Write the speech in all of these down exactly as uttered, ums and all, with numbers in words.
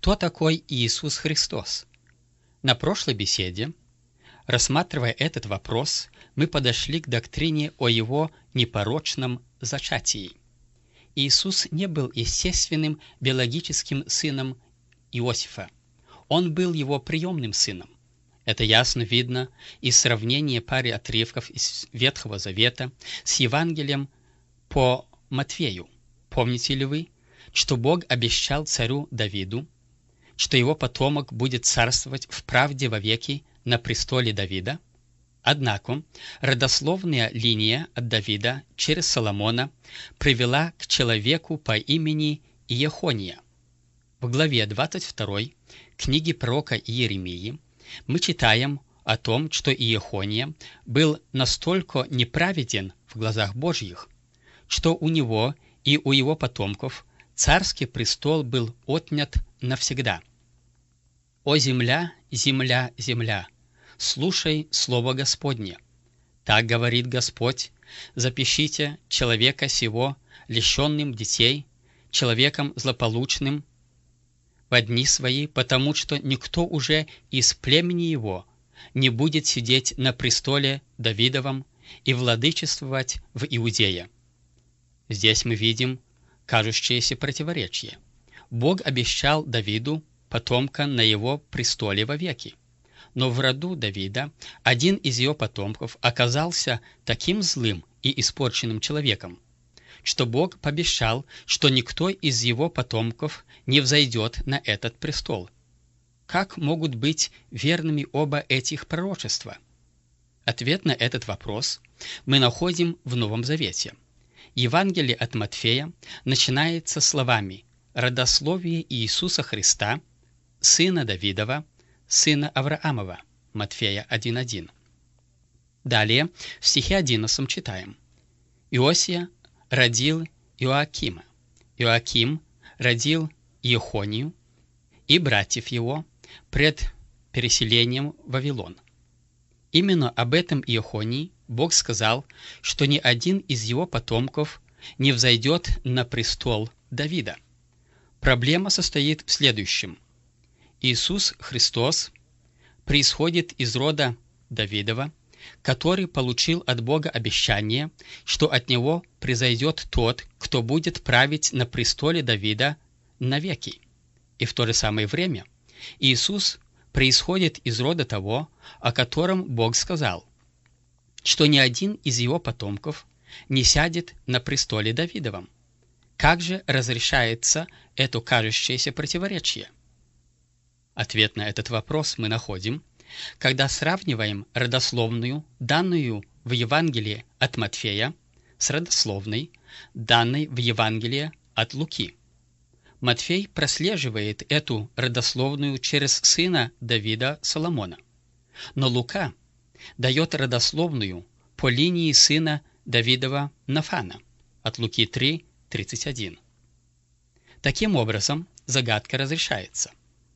Кто такой Иисус Христос? На прошлой беседе, рассматривая этот вопрос, мы подошли к доктрине о Его непорочном зачатии. Иисус не был естественным биологическим сыном Иосифа. Он был его приемным сыном. Это ясно видно из сравнения пары отрывков из Ветхого Завета с Евангелием по Матфею. Помните ли вы, что Бог обещал царю Давиду, что его потомок будет царствовать в правде вовеки на престоле Давида? Однако родословная линия от Давида через Соломона привела к человеку по имени Иехония. В главе двадцать второй книги пророка Иеремии мы читаем о том, что Иехония был настолько неправеден в глазах Божьих, что у него и у его потомков царский престол был отнят навсегда. «О земля, земля, земля, слушай слово Господне. Так говорит Господь: запишите человека сего, лишенным детей, человеком злополучным, в дни свои, потому что никто уже из племени его не будет сидеть на престоле Давидовом и владычествовать в Иудее». Здесь мы видим кажущееся противоречие. Бог обещал Давиду потомка на его престоле вовеки. Но в роду Давида один из его потомков оказался таким злым и испорченным человеком, что Бог пообещал, что никто из его потомков не взойдет на этот престол. Как могут быть верными оба этих пророчества? Ответ на этот вопрос мы находим в Новом Завете. Евангелие от Матфея начинается словами «Родословие Иисуса Христа, сына Давидова, сына Авраамова». Матфея один один. Далее в стихе одиннадцатом читаем: «Иосия родил Иоакима, Иоаким родил Иехонию и братьев его пред переселением в Вавилон». Именно об этом Иехонии Бог сказал, что ни один из его потомков не взойдет на престол Давида. Проблема состоит в следующем. Иисус Христос происходит из рода Давидова, который получил от Бога обещание, что от него произойдет тот, кто будет править на престоле Давида навеки. И в то же самое время Иисус происходит из рода того, о котором Бог сказал, что ни один из его потомков не сядет на престоле Давидовом. Как же разрешается это кажущееся противоречие? Ответ на этот вопрос мы находим, когда сравниваем родословную, данную в Евангелии от Матфея, с родословной, данной в Евангелии от Луки. Матфей прослеживает эту родословную через сына Давида Соломона, но Лука дает родословную по линии сына Давидова Нафана от Луки три тридцать один. Таким образом, загадка разрешается.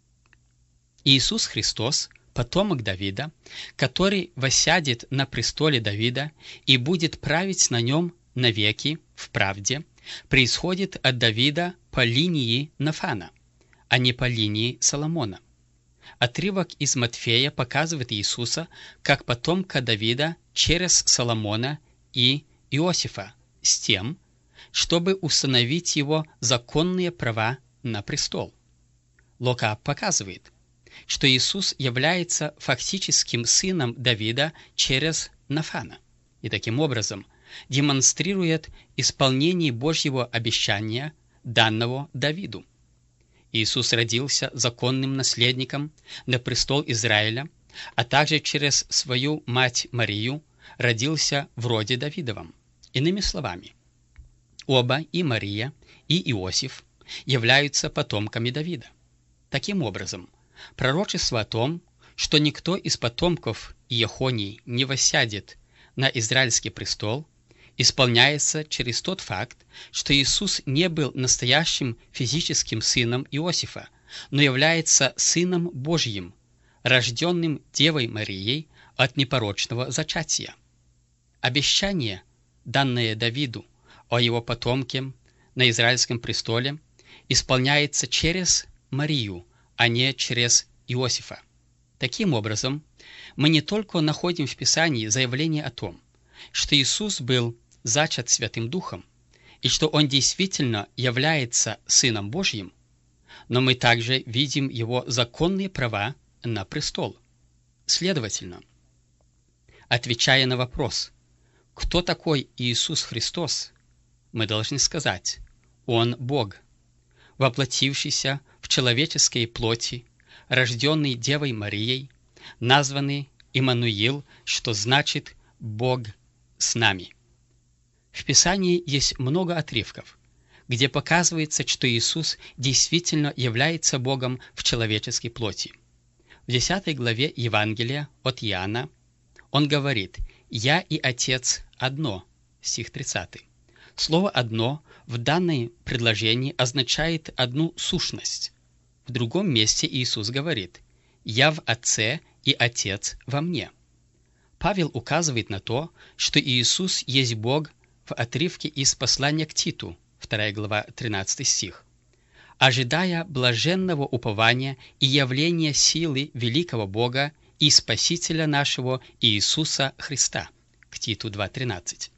Иисус Христос – потомок Давида, который воссядет на престоле Давида и будет править на нем навеки в правде, происходит от Давида по линии Нафана, а не по линии Соломона. Отрывок из Матфея показывает Иисуса как потомка Давида через Соломона и Иосифа с тем, чтобы установить его законные права на престол. Лука показывает, что Иисус является фактическим сыном Давида через Нафана и таким образом демонстрирует исполнение Божьего обещания, данного Давиду. Иисус родился законным наследником на престол Израиля, а также через свою мать Марию родился в роде Давидовом. Иными словами, оба, и Мария, и Иосиф, являются потомками Давида. Таким образом, пророчество о том, что никто из потомков Иехонии не воссядет на израильский престол, исполняется через тот факт, что Иисус не был настоящим физическим сыном Иосифа, но является Сыном Божьим, рожденным Девой Марией от непорочного зачатия. Обещание, данное Давиду о его потомке на израильском престоле, исполняется через Марию а не через Иосифа. Таким образом, мы не только находим в Писании заявление о том, что Иисус был зачат Святым Духом, и что Он действительно является Сыном Божьим, но мы также видим Его законные права на престол. Следовательно, отвечая на вопрос, кто такой Иисус Христос, мы должны сказать, Он Бог, воплотившийся в человеческой плоти, рожденный Девой Марией, названный Иммануил, что значит «Бог с нами». В Писании есть много отрывков, где показывается, что Иисус действительно является Богом в человеческой плоти. В десятой главе Евангелия от Иоанна он говорит «Я и Отец одно», стих тридцатый. Слово «одно» в данном предложении означает одну сущность. В другом месте Иисус говорит «Я в Отце и Отец во мне». Павел указывает на то, что Иисус есть Бог в отрывке из послания к Титу, вторая глава, тринадцатый стих. «Ожидая блаженного упования и явления силы великого Бога и Спасителя нашего Иисуса Христа». К Титу два тринадцать.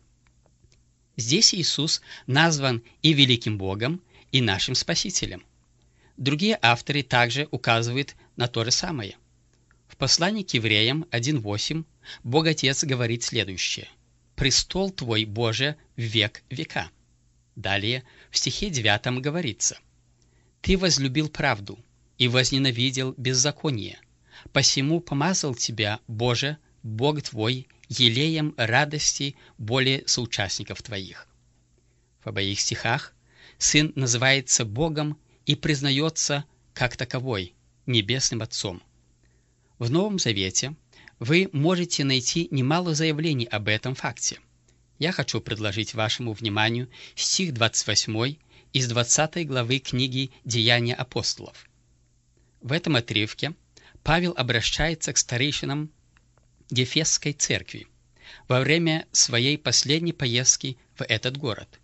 Здесь Иисус назван и великим Богом, и нашим Спасителем. Другие авторы также указывают на то же самое. В послании к Евреям один восемь Бог Отец говорит следующее: «Престол Твой, Боже, в век века». Далее в стихе девятом говорится: «Ты возлюбил правду и возненавидел беззаконие, посему помазал Тебя, Боже, Бог Твой, елеем радости более соучастников Твоих». В обеих стихах Сын называется Богом и признается как таковой, Небесным Отцом. В Новом Завете вы можете найти немало заявлений об этом факте. Я хочу предложить вашему вниманию стих двадцать восьмой из двадцатой главы книги «Деяния апостолов». В этом отрывке Павел обращается к старейшинам Ефесской церкви во время своей последней поездки в этот город.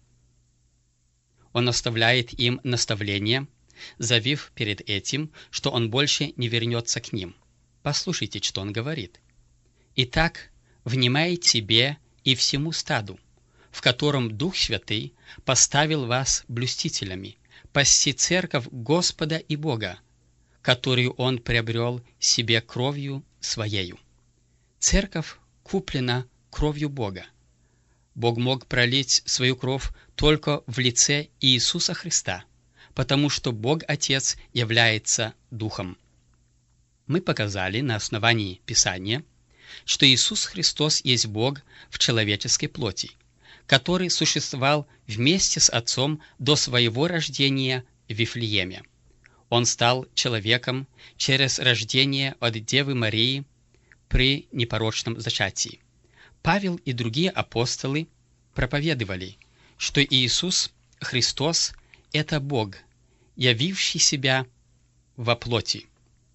Он оставляет им наставление, заявив перед этим, что он больше не вернется к ним. Послушайте, что он говорит. «Итак, внимайте себе и всему стаду, в котором Дух Святый поставил вас блюстителями, пасти церковь Господа и Бога, которую Он приобрел себе кровью Своею». Церковь куплена кровью Бога. Бог мог пролить свою кровь только в лице Иисуса Христа, потому что Бог Отец является Духом. Мы показали на основании Писания, что Иисус Христос есть Бог в человеческой плоти, который существовал вместе с Отцом до своего рождения в Вифлееме. Он стал человеком через рождение от Девы Марии при непорочном зачатии. Павел и другие апостолы проповедовали, что Иисус Христос – это Бог, явивший себя во плоти.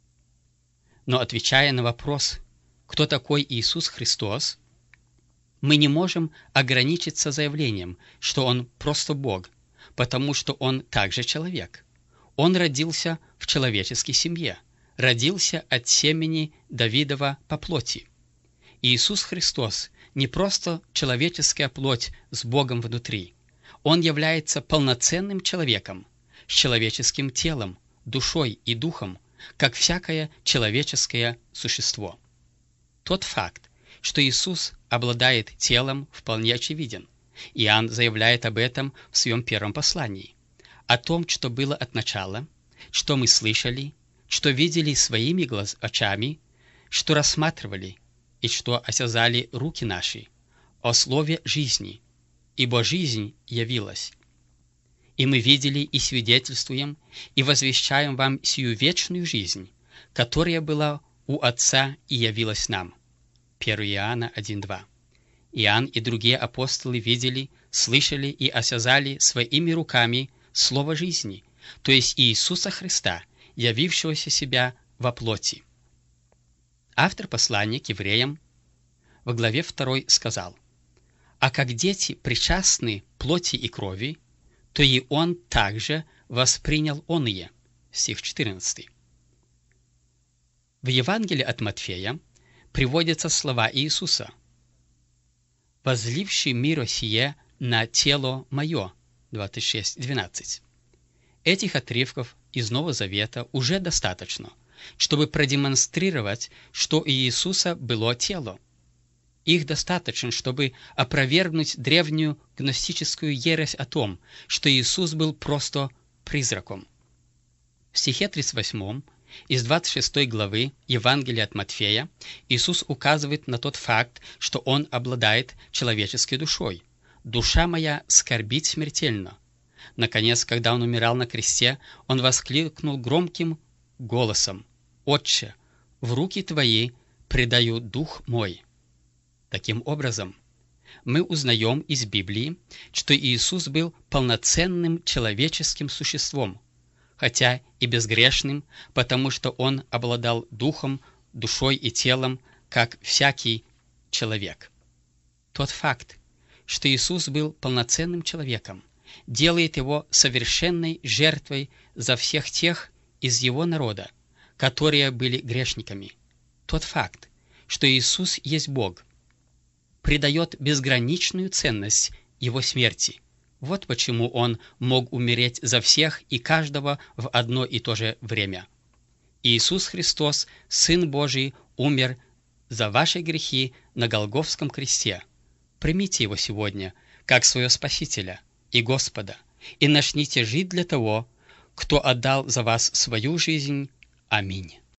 Но отвечая на вопрос, кто такой Иисус Христос, мы не можем ограничиться заявлением, что Он просто Бог, потому что Он также человек. Он родился в человеческой семье, родился от семени Давидова по плоти. Иисус Христос не просто человеческая плоть с Богом внутри. Он является полноценным человеком, с человеческим телом, душой и духом, как всякое человеческое существо. Тот факт, что Иисус обладает телом, вполне очевиден. Иоанн заявляет об этом в своем первом послании. О том, что было от начала, что мы слышали, что видели своими глаз, очами, что рассматривали и что осязали руки наши, о слове жизни, ибо жизнь явилась. И мы видели и свидетельствуем, и возвещаем вам сию вечную жизнь, которая была у Отца и явилась нам. первое Иоанна один два. Иоанн и другие апостолы видели, слышали и осязали своими руками слово жизни, то есть Иисуса Христа, явившегося себя во плоти. Автор послания к евреям в главе второй сказал: «А как дети причастны плоти и крови, то и Он также воспринял оные». Стих четырнадцатый. В Евангелии от Матфея приводятся слова Иисуса: «Возливший миро сие на тело мое» двадцать шесть двенадцать. Этих отрывков из Нового Завета уже достаточно, чтобы продемонстрировать, что у Иисуса было тело. Их достаточно, чтобы опровергнуть древнюю гностическую ересь о том, что Иисус был просто призраком. В стихе тридцать восьмом из двадцать шестой главы Евангелия от Матфея Иисус указывает на тот факт, что Он обладает человеческой душой. «Душа моя скорбит смертельно». Наконец, когда Он умирал на кресте, Он воскликнул громким голосом: «Отче, в руки Твои предаю дух мой». Таким образом, мы узнаем из Библии, что Иисус был полноценным человеческим существом, хотя и безгрешным, потому что Он обладал духом, душой и телом, как всякий человек. Тот факт, что Иисус был полноценным человеком, делает Его совершенной жертвой за всех тех из Его народа, которые были грешниками. Тот факт, что Иисус есть Бог, придает безграничную ценность Его смерти. Вот почему Он мог умереть за всех и каждого в одно и то же время. Иисус Христос, Сын Божий, умер за ваши грехи на Голгофском кресте. Примите Его сегодня как своего Спасителя и Господа, и начните жить для того, кто отдал за вас свою жизнь. Аминь.